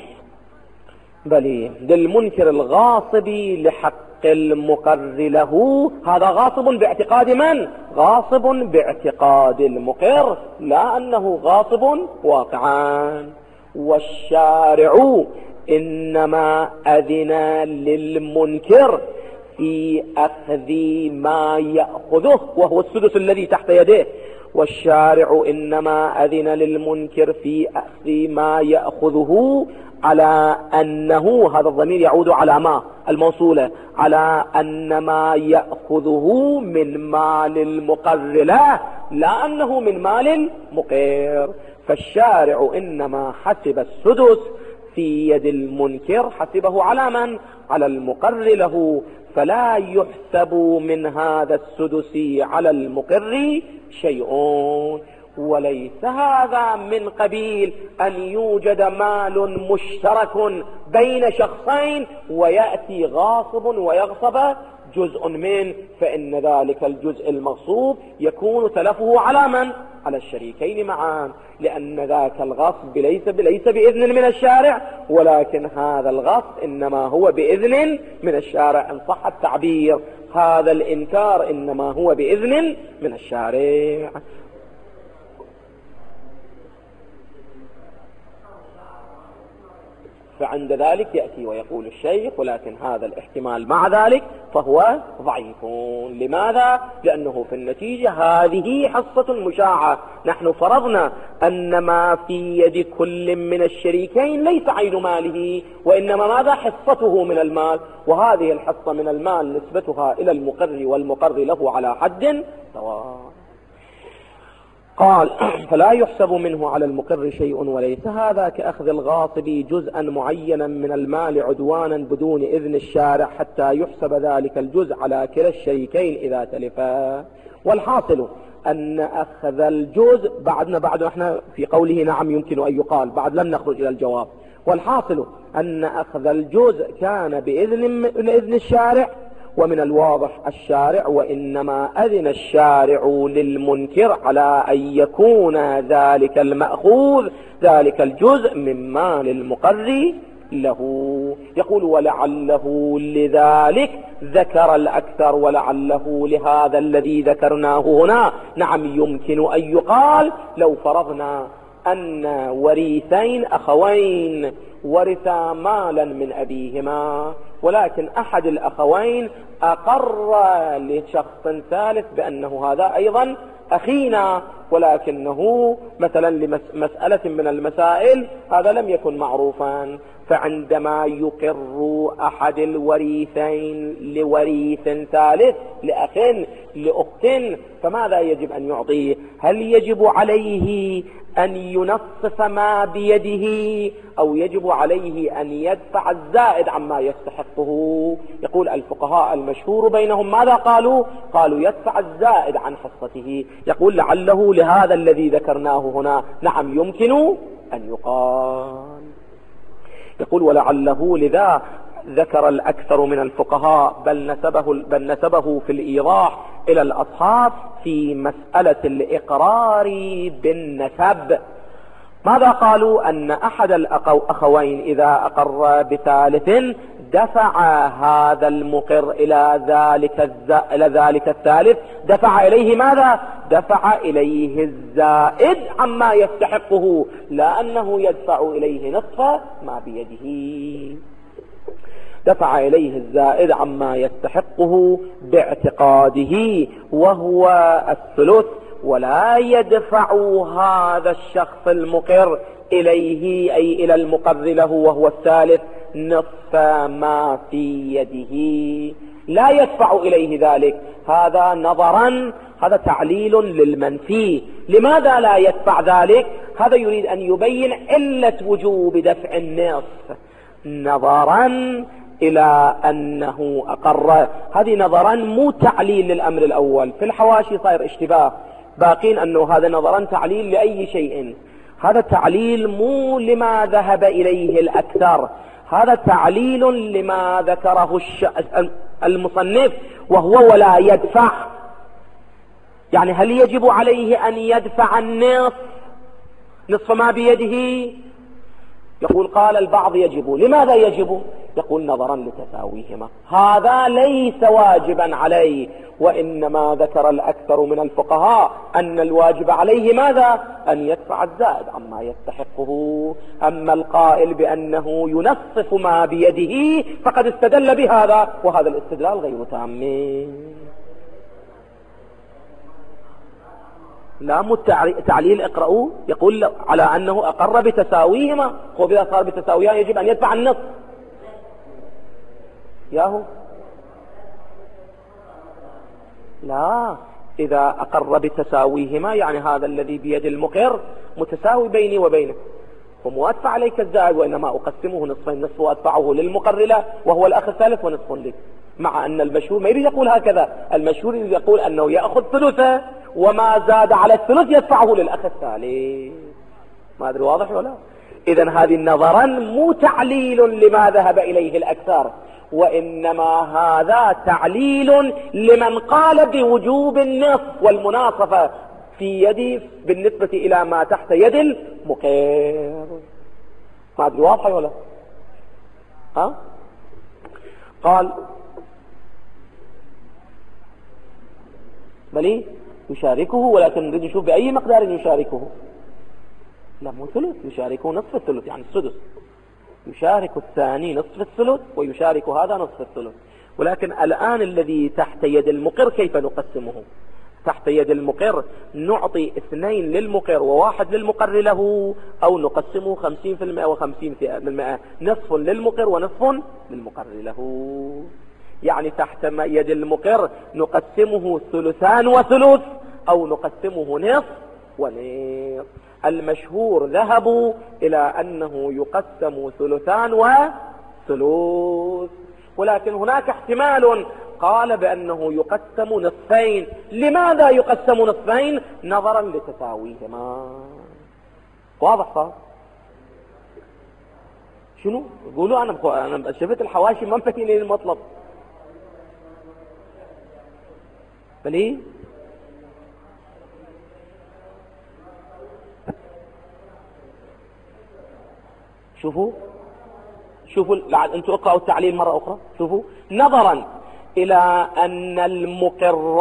Speaker 1: بل للمنكر الغاصب لحق المقر له، هذا غاصب باعتقاد من؟ غاصب باعتقاد المقر، لا أنه غاصب واقعا. والشارع إنما أذن للمنكر في أخذ ما يأخذه، وهو السدس الذي تحت يديه. والشارع إنما أذن للمنكر في أخذ ما يأخذه على أنه، هذا الضمير يعود على ما الموصولة، على أن ما يأخذه من مال المقر له، لا أنه من مال المقر. فالشارع إنما حسب السدس في يد المنكر حسبه على من؟ على المقر له، فلا يحسب من هذا السدس على المقر شيء. وليس هذا من قبيل أن يوجد مال مشترك بين شخصين ويأتي غاصب ويغصب جزء منه، فإن ذلك الجزء المغصوب يكون تلفه على من؟ على الشريكين معا، لأن ذاك الغصب ليس ليس بإذن من الشارع، ولكن هذا الغصب إنما هو بإذن من الشارع إن صح التعبير. هذا الإنكار إنما هو بإذن من الشارع. فعند ذلك يأتي ويقول الشيخ ولكن هذا الاحتمال مع ذلك فهو ضعيف. لماذا؟ لأنه في النتيجة هذه حصة مشاعة، نحن فرضنا أن ما في يد كل من الشريكين ليس عين ماله، وإنما ماذا؟ حصته من المال، وهذه الحصة من المال نسبتها إلى المقر والمقر له على حد سواء. قال فلا يحسب منه على المقر شيء، وليس هذا كأخذ الغاصب جزءا معينا من المال عدوانا بدون إذن الشارع حتى يحسب ذلك الجزء على كلا الشريكين إذا تلفا. والحاصل أن أخذ الجزء، بعدنا بعد احنا في قوله نعم يمكن أن يقال، بعد لم نخرج إلى الجواب. والحاصل أن أخذ الجزء كان بإذن من إذن الشارع، ومن الواضح الشارع وإنما أذن الشارع للمنكر على أن يكون ذلك المأخوذ ذلك الجزء من مال المقر له. يقول ولعله لذلك ذكر الأكثر، ولعله لهذا الذي ذكرناه هنا. نعم يمكن أن يقال لو فرضنا أن وريثين أخوين ورثا مالا من أبيهما، ولكن أحد الأخوين أقر لشخص ثالث بأنه هذا أيضا أخينا، ولكنه مثلا لمسألة من المسائل هذا لم يكن معروفا، فعندما يقر أحد الوريثين لوريث ثالث لأخ لأخت فماذا يجب أن يعطيه؟ هل يجب عليه أن ينصف ما بيده أو يجب عليه أن يدفع الزائد عما يستحقه؟ يقول الفقهاء المشهور بينهم ماذا قالوا؟ قالوا يدفع الزائد عن حصته. يقول لعله لهذا الذي ذكرناه هنا نعم يمكن أن يقال. يقول ولعله لذا ذكر الأكثر من الفقهاء بل نسبه, بل نسبه في الإيضاح إلى الأصحاب في مسألة الإقرار بالنسب. ماذا قالوا؟ أن أحد الأخوين إذا أقر بثالث دفع هذا المقر إلى ذلك, إلى ذلك الثالث، دفع إليه ماذا؟ دفع إليه الزائد عما يستحقه، لا أنه يدفع إليه نصف ما بيده. دفع إليه الزائد عما يستحقه باعتقاده وهو الثلث، ولا يدفع هذا الشخص المقر إليه أي إلى المقر له وهو الثالث نصف ما في يده، لا يدفع إليه ذلك. هذا نظرا، هذا تعليل للمنفي. لماذا لا يدفع ذلك؟ هذا يريد أن يبين علة وجوب دفع النصف نظرا إلى أنه أقر. هذه نظرا مو تعليل للأمر الأول. في الحواشي صاير اشتباه باقين أنه هذا نظرا تعليل لأي شيء. هذا تعليل مو لما ذهب إليه الأكثر، هذا تعليل لما ذكره المصنف وهو ولا يدفع. يعني هل يجب عليه أن يدفع النصف نصف ما بيده؟ يقول قال البعض يجب. لماذا يجب؟ يقول نظرا لتساويهما. هذا ليس واجبا عليه، وإنما ذكر الأكثر من الفقهاء أن الواجب عليه ماذا؟ أن يدفع الزائد عما يستحقه. أما القائل بأنه ينصف ما بيده فقد استدل بهذا، وهذا الاستدلال غير تام. لا تعليل اقرأوا يقول على أنه أقر بتساويهما، وإذا صار بتساويها يجب أن يدفع النصف. ياهو لا، إذا أقر بتساويهما يعني هذا الذي بيد المقر متساوي بيني وبينه ومو أدفع عليك الزائد، وإنما أقسمه نصفين، نصف وأدفعه للمقر له وهو الأخ الثالث ونصف لي. مع أن المشهور ما يريد يقول هكذا، المشهور يريد يقول أنه يأخذ ثلثه وما زاد على الثلث يدفعه للأخ الثالث. ما أدري واضح ولا؟ إذن هذه نظرا مو تعليل لما ذهب إليه الأكثر، وإنما هذا تعليل لمن قال بوجوب النصف والمناصفة في يدي بالنسبة إلى ما تحت يد المقر. ما أدري واضح ولا؟ ها؟ قال بلي يشاركه، ولكن نريد نشوف بأي مقدار يشاركه. لا مو ثلث، يشاركه نصف الثلث يعني السدس، يشارك الثاني نصف الثلث ويشارك هذا نصف الثلث. ولكن الآن الذي تحت يد المقر كيف نقسمه؟ تحت يد المقر نعطي اثنين للمقر وواحد للمقر له، أو نقسمه خمسين في المئة وخمسين في المئة، نصف للمقر ونصف للمقر له. يعني تحت يد المقر نقسمه ثلثان وثلث، أو نقسمه نصف ونصف. المشهور ذهبوا إلى أنه يقسم ثلثان وثلث، ولكن هناك احتمال قال بأنه يقسم نصفين. لماذا يقسم نصفين؟ نظرا لتساويهما. واضح صار؟ شنو؟ قولوا. أنا أنا شفت الحواشي ما مفتين لي المطلب. بلي شوفوا شوفوا انتوا اقرأوا التعليل مرة أخرى. شوفوا نظرا إلى أن المقر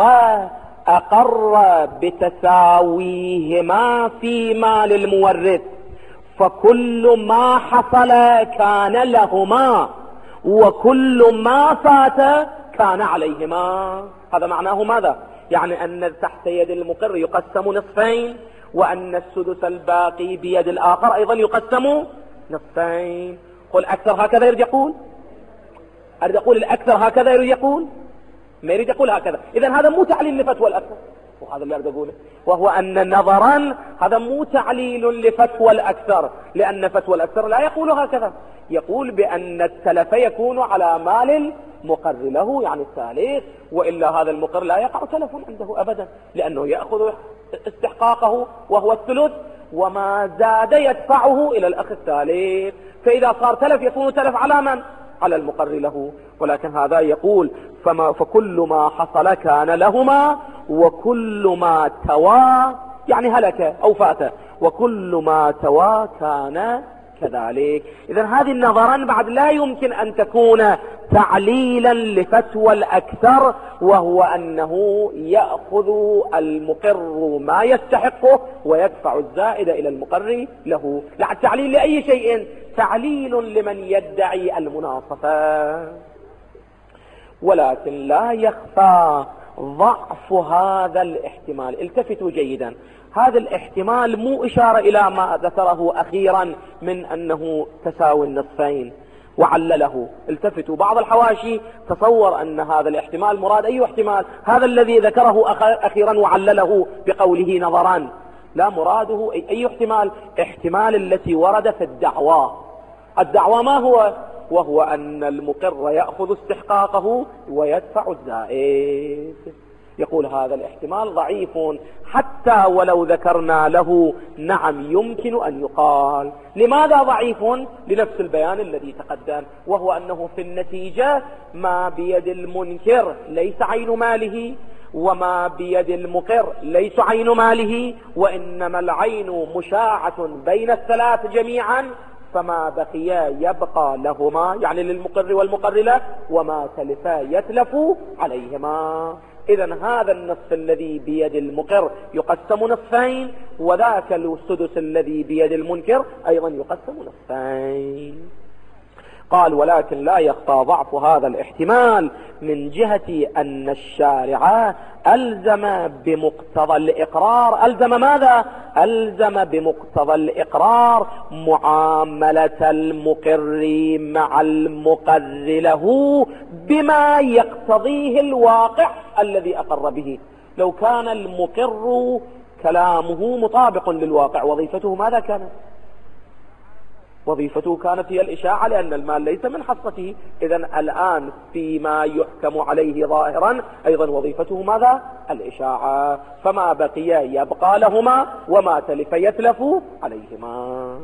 Speaker 1: أقر بتساويهما في مال المورث، فكل ما حصل كان لهما وكل ما فات كان عليهما. هذا معناه ماذا؟ يعني أن تحت يد المقر يقسم نصفين، وأن السدس الباقي بيد الآخر أيضا يقسم نصفين. قل أكثر هكذا يريد يقول، أريد أقول الأكثر هكذا يريد يقول، ما يريد يقول هكذا. إذن هذا مو تعليل لفتوى الأكثر، وهذا اللي أريد أقوله، وهو أن نظرا هذا مو تعليل لفتوى الأكثر، لأن فتوى الأكثر لا يقول هكذا، يقول بأن التلف يكون على مال المقر له، يعني الثالث، وإلا هذا المقر لا يقع تلف عنده أبدا، لأنه يأخذ استحقاقه وهو الثلث، وما زاد يدفعه إلى الأخ الثالث. فإذا صار تلف يكون تلف على من؟ على المقر له. ولكن هذا يقول فما فكل ما حصل كان لهما وكل ما توى، يعني هلك أو فات، وكل ما توى كان كذلك. إذن هذه النظرا بعد لا يمكن أن تكون تعليلا لفتوى الأكثر، وهو أنه يأخذ المقر ما يستحقه ويدفع الزائد إلى المقر له. لا تعليل لأي شيء، تعليل لمن يدعي المناصفة. ولكن لا يخفى ضعف هذا الاحتمال. التفتوا جيدا، هذا الاحتمال مو إشارة إلى ما ذكره أخيرا من أنه تساوي النصفين وعلله. التفتوا، بعض الحواشي تصور أن هذا الاحتمال مراد أي احتمال، هذا الذي ذكره أخيرا وعلله بقوله نظرا، لا، مراده أي احتمال، احتمال التي ورد في الدعوى. الدعوى ما هو؟ وهو أن المقر يأخذ استحقاقه ويدفع الزائد. يقول هذا الاحتمال ضعيف حتى ولو ذكرنا له نعم يمكن أن يقال. لماذا ضعيف؟ لنفس البيان الذي تقدم، وهو أنه في النتيجة ما بيد المنكر ليس عين ماله، وما بيد المقر ليس عين ماله، وإنما العين مشاعة بين الثلاث جميعا، فما بقي يبقى لهما، يعني للمقر والمقر له، وما تلفا يتلف عليهما. إذن هذا النصف الذي بيد المقر يقسم نصفين، وذاك السدس الذي بيد المنكر أيضا يقسم نصفين. قال ولكن لا يخفى ضعف هذا الاحتمال من جهة أن الشارع ألزم بمقتضى الإقرار. ألزم ماذا؟ ألزم بمقتضى الإقرار معاملة المقر مع المقر له بما يقتضيه الواقع الذي أقر به. لو كان المقر كلامه مطابق للواقع، وظيفته ماذا كانت؟ وظيفته كانت هي الإشاعة، لأن المال ليس من حصته. إذن الآن فيما يحكم عليه ظاهرا أيضا وظيفته ماذا؟ الإشاعة. فما بقي يبقى لهما، وما تلف يتلف عليهما.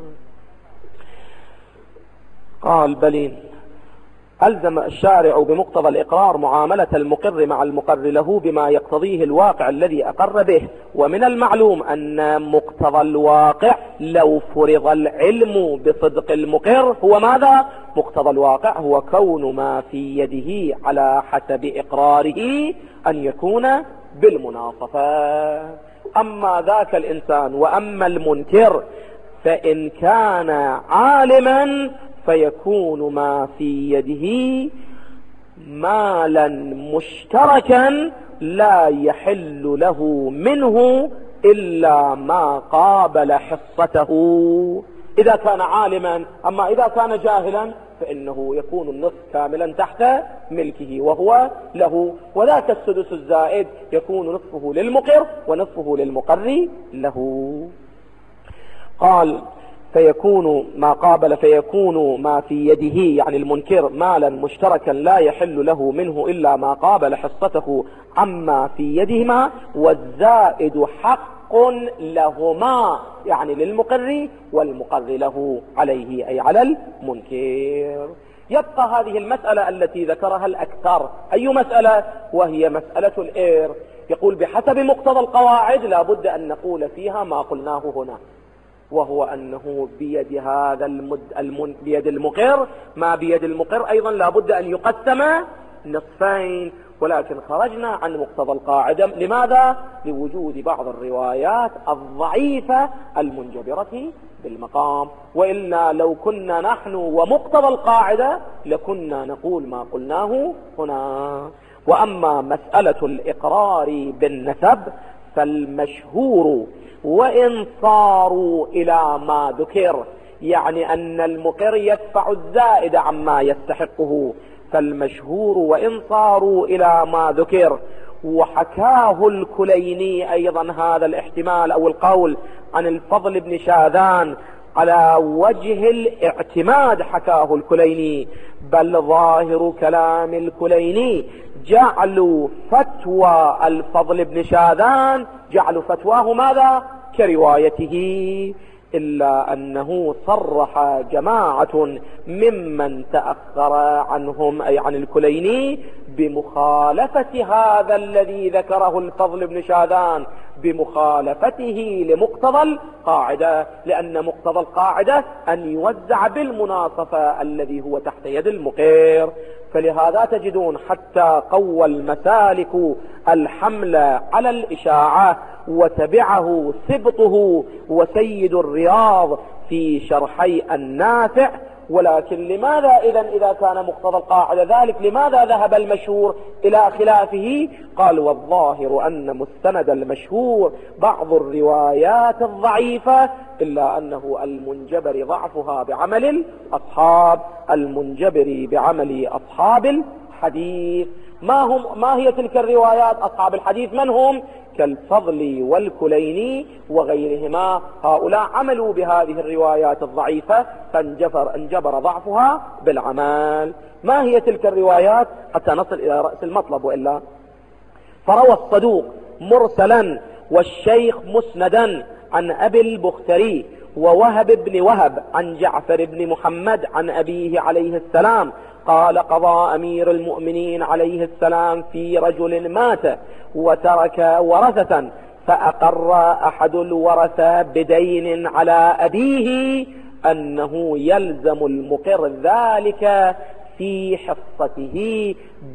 Speaker 1: قال بل ألزم الشارع بمقتضى الإقرار معاملة المقر مع المقر له بما يقتضيه الواقع الذي أقر به. ومن المعلوم أن مقتضى الواقع لو فرض العلم بصدق المقر هو ماذا؟ مقتضى الواقع هو كون ما في يده على حسب إقراره أن يكون بالمناصفة. أما ذاك الإنسان وأما المنكر فإن كان عالما فيكون ما في يده مالا مشتركا لا يحل له منه إلا ما قابل حصته إذا كان عالما. أما إذا كان جاهلا فإنه يكون النصف كاملا تحت ملكه وهو له، وذاك السدس الزائد يكون نصفه للمقر ونصفه للمقر له. قال فيكون ما قابل فيكون ما في يده يعني المنكر مالا مشتركا لا يحل له منه إلا ما قابل حصته عما في يدهما، والزائد حق لهما يعني للمقر والمقر له عليه أي على المنكر. يبقى هذه المسألة التي ذكرها الأكثر. أي مسألة؟ وهي مسألة الإير. يقول بحسب مقتضى القواعد لا بد أن نقول فيها ما قلناه هنا، وهو أنه بيد هذا المد المن بيد المقر ما بيد المقر أيضا لا بد أن يقسم نصفين. ولكن خرجنا عن مقتضى القاعدة. لماذا؟ لوجود بعض الروايات الضعيفة المنجبرة بالمقام، وإلا لو كنا نحن ومقتضى القاعدة لكنا نقول ما قلناه هنا. وأما مسألة الإقرار بالنسب فالمشهور وإن صاروا إلى ما ذكر، يعني أن المقر يدفع الزائد عما يستحقه، فالمشهور وإن صاروا إلى ما ذكر. وحكاه الكليني أيضا هذا الاحتمال أو القول عن الفضل بن شاذان على وجه الاعتماد، حكاه الكليني، بل ظاهر كلام الكليني جعلوا فتوى الفضل بن شاذان، جعلوا فتواه ماذا؟ كروايته، إلا أنه صرح جماعة ممن تأخر عنهم أي عن الكليني بمخالفة هذا الذي ذكره الفضل بن شاذان، بمخالفته لمقتضى القاعدة، لأن مقتضى القاعدة أن يوزع بالمناصفة الذي هو تحت يد المقر. فلهذا تجدون حتى قوى المسالك الحمل على الإشاعة وتبعه سبطه وسيد الرياض في شرحي النافع. ولكن لماذا إذن إذا كان مقتضى القاعدة ذلك لماذا ذهب المشهور إلى خلافه؟ قال والظاهر أن مستند المشهور بعض الروايات الضعيفة، إلا أنه المنجبر ضعفها بعمل الأصحاب، المنجبر بعمل أصحاب الحديث. ما هم ما هي تلك الروايات؟ أصحاب الحديث من هم؟ كالفضل والكليني وغيرهما، هؤلاء عملوا بهذه الروايات الضعيفة فانجبر انجبر ضعفها بالعمل. ما هي تلك الروايات حتى نصل إلى رأس المطلب؟ وإلا فروى الصدوق مرسلا والشيخ مسندا عن أبي البختري ووهب بن وهب عن جعفر بن محمد عن أبيه عليه السلام قال قضى أمير المؤمنين عليه السلام في رجل مات وترك ورثة، فأقر أحد الورثة بدين على أبيه أنه يلزم المقر ذلك في حصته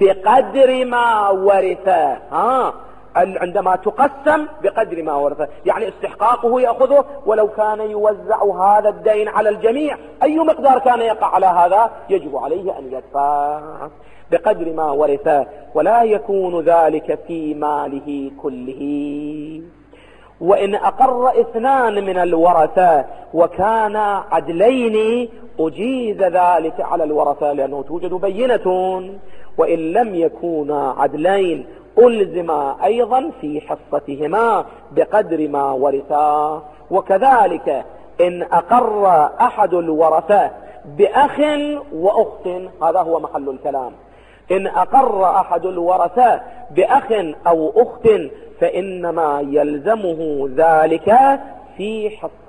Speaker 1: بقدر ما ورثه. ها عندما تقسم بقدر ما ورثه، يعني استحقاقه يأخذه، ولو كان يوزع هذا الدين على الجميع أي مقدار كان يقع على هذا يجب عليه أن يدفع بقدر ما ورثه، ولا يكون ذلك في ماله كله. وإن أقر اثنان من الورثة وكان عدلين أجيز ذلك على الورثة لأنه توجد بينة، وإن لم يكونا عدلين ألزم أيضا في حصتهما بقدر ما ورثا. وكذلك إن أقر أحد الورثة بأخ وأخت، هذا هو محل الكلام، إن أقر أحد الورثة بأخ أو أخت فإنما يلزمه ذلك في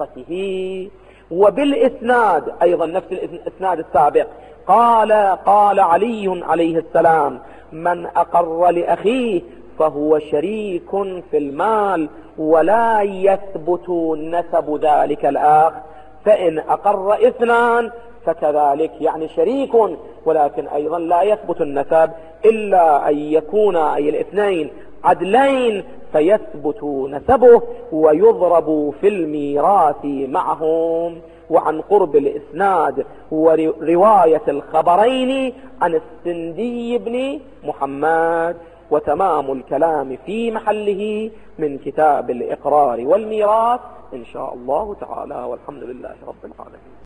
Speaker 1: حصته. وبالإسناد أيضا نفس الإسناد السابق قال قال علي عليه السلام من أقر لأخيه فهو شريك في المال ولا يثبت نسب ذلك الأخ، فإن أقر اثنان فكذلك يعني شريك، ولكن أيضا لا يثبت النسب إلا أن يكون أي الاثنين عدلين فيثبت نسبه ويضرب في الميراث معهم. وعن قرب الإسناد ورواية الخبرين عن السندي بن محمد. وتمام الكلام في محله من كتاب الإقرار والميراث إن شاء الله تعالى، والحمد لله رب العالمين.